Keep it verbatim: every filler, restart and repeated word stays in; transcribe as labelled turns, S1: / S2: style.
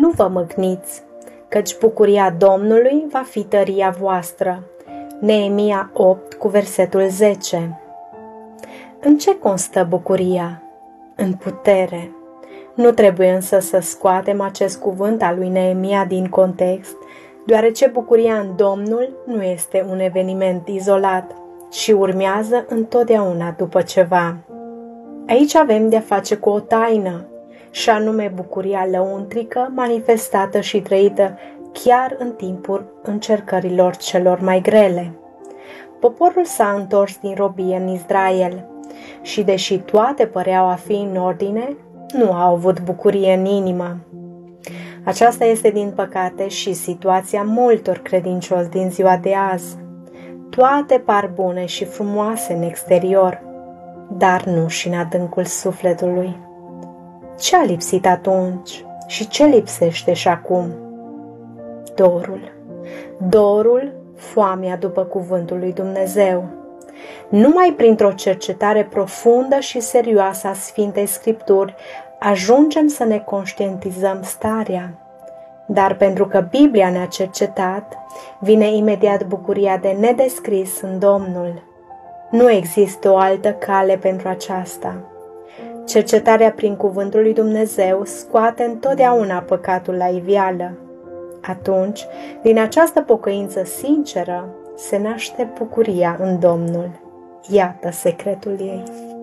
S1: nu vă mâhniți, căci bucuria Domnului va fi tăria voastră. Neemia opt cu versetul zece. În ce constă bucuria? În putere. Nu trebuie însă să scoatem acest cuvânt al lui Neemia din context, deoarece bucuria în Domnul nu este un eveniment izolat, ci urmează întotdeauna după ceva. Aici avem de-a face cu o taină, și anume bucuria lăuntrică manifestată și trăită chiar în timpul încercărilor celor mai grele. Poporul s-a întors din robie în Israel și, deși toate păreau a fi în ordine, nu au avut bucurie în inimă. Aceasta este, din păcate, și situația multor credincioși din ziua de azi. Toate par bune și frumoase în exterior, dar nu și în adâncul sufletului. Ce a lipsit atunci și ce lipsește și acum? Dorul. Dorul, foamea după cuvântul lui Dumnezeu. Numai printr-o cercetare profundă și serioasă a Sfintei Scripturi ajungem să ne conștientizăm starea. Dar pentru că Biblia ne-a cercetat, vine imediat bucuria de nedescris în Domnul. Nu există o altă cale pentru aceasta. Cercetarea prin cuvântul lui Dumnezeu scoate întotdeauna păcatul la iveală. Atunci, din această pocăință sinceră, se naște bucuria în Domnul. Iată secretul ei.